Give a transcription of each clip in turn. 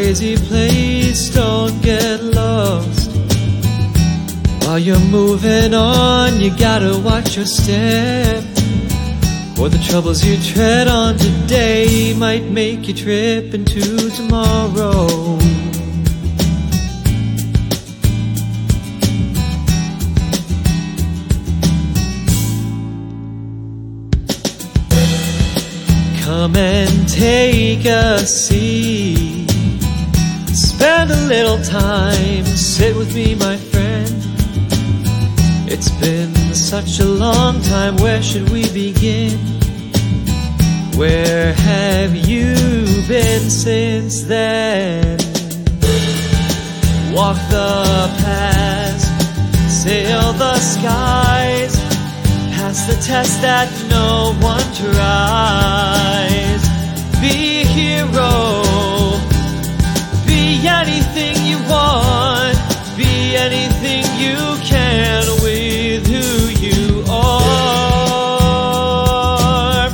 crazy place, don't get lost. While you're moving on, you gotta watch your step, or the troubles you tread on today might make you trip into tomorrow. Come and take a seat, spend a little time, sit with me, my friend. It's been such a long time, where should we begin? Where have you been since then? Walk the paths, sail the skies, pass the test that no one tries. Be a hero, be anything you want, be anything you can with who you are.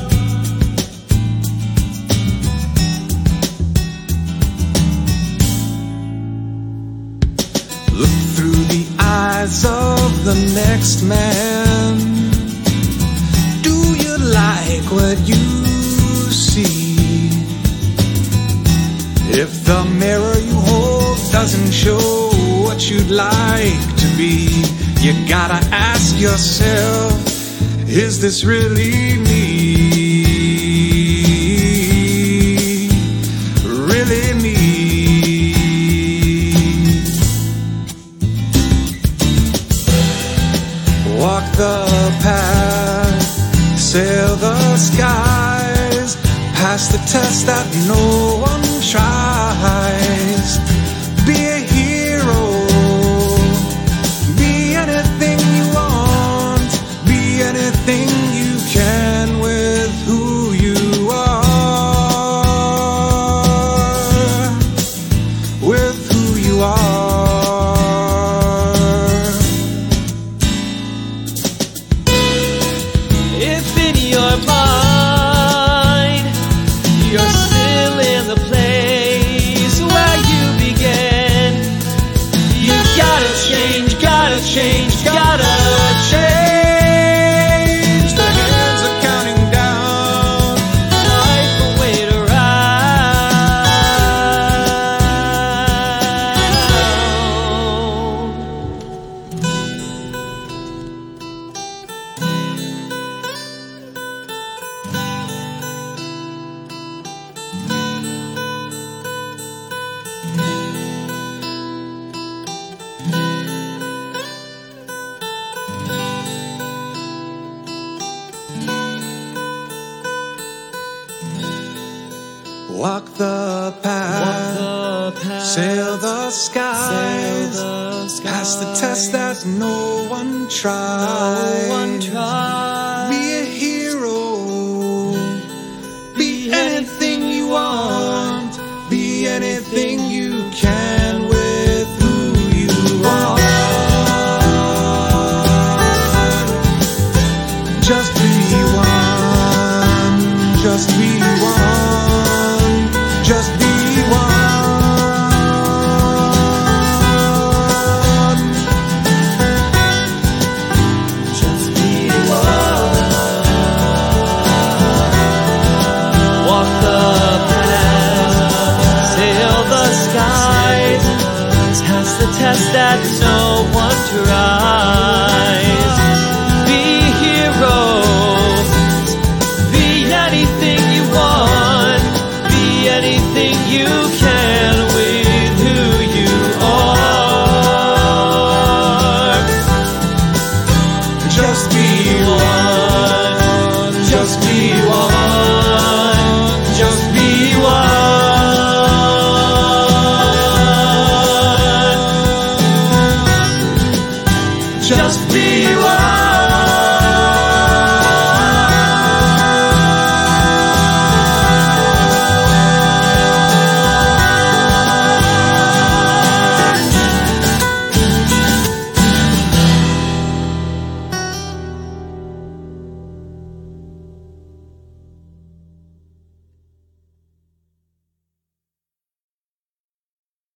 Look through the eyes of the next man. Do you like what you see? If the mirror you hold doesn't show what you'd like to be, you gotta ask yourself, is this really me? Really me? Walk the path, sail the skies, pass the test that no one tries. Be a hero, be anything you want, be anything you can with who you are, with who you are. If in your mind you're still in the place where you began, you gotta change, gotta change, gotta change. The hands are counting down, Life will wait walk the path, sail the skies, pass the test that no one tries. Be a hero, be anything you want, be anything you can with who you are. Just be one, just be one, just be one, just be one. Walk the path, sail the skies, pass the test that no one tries. Be heroes, be anything you want, be anything you can with who you are. just be one, Just be one, just be one, just be one.